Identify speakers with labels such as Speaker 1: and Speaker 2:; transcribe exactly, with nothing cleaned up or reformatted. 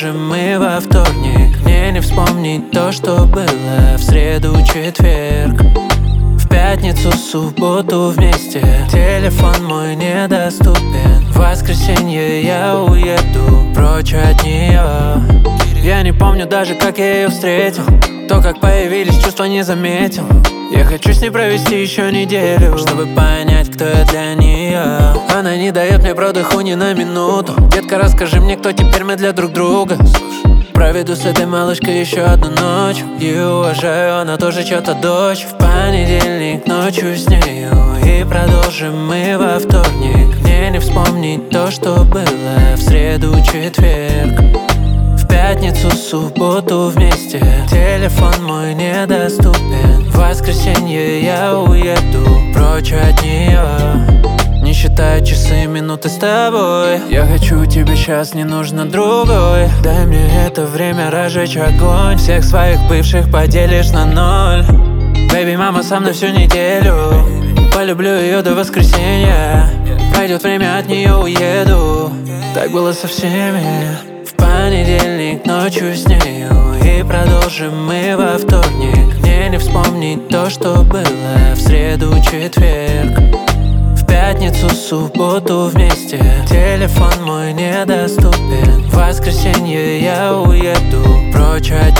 Speaker 1: продолжим мы во вторник. Мне не вспомнить то, что было в среду, четверг, в пятницу, субботу вместе. Телефон мой недоступен. В воскресенье я уеду прочь от нее. Я не помню даже, как я ее встретил. То, как появились чувства, не заметил. Я хочу с ней провести еще неделю, чтобы понять, кто я для нее. Она не дает мне продыху ни на минуту. Детка, расскажи мне, кто теперь мы для друг друга. Проведу с этой малышкой еще одну ночь. И уважаю, она тоже чья-то дочь. В понедельник ночью с нею и продолжим мы во вторник. Мне не вспомнить то, что было в среду, четверг, в пятницу, субботу вместе. Телефон мой недоступен. В воскресенье я уеду прочь от нее. Не считая часы и минуты с тобой. Я хочу тебя сейчас, не нужно другой. Дай мне это время разжечь огонь. Всех своих бывших поделишь на ноль. Бэйби, мама со мной всю неделю. Полюблю ее до воскресенья. Пройдет время, от нее уеду. Так было со всеми. В понедельник ночью с нею и продолжим мы во вторник. Мне не вспомнить то, что было в среду, четверг, в пятницу, субботу вместе. Телефон мой недоступен. В воскресенье я уеду прочь от